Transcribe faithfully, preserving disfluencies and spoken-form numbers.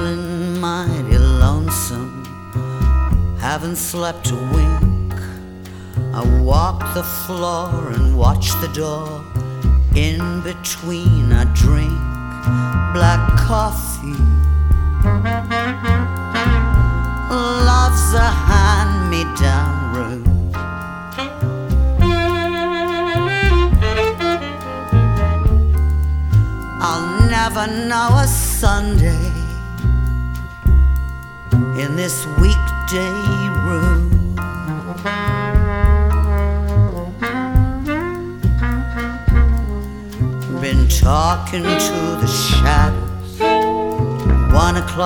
feeling mighty lonesome, haven't slept a wink. I walk the floor and watch the door. In between I drink black coffee. Love's a hand-me-down road. I'll never know a Sunday in this weekday room. Been talking to the shadows, one o'clock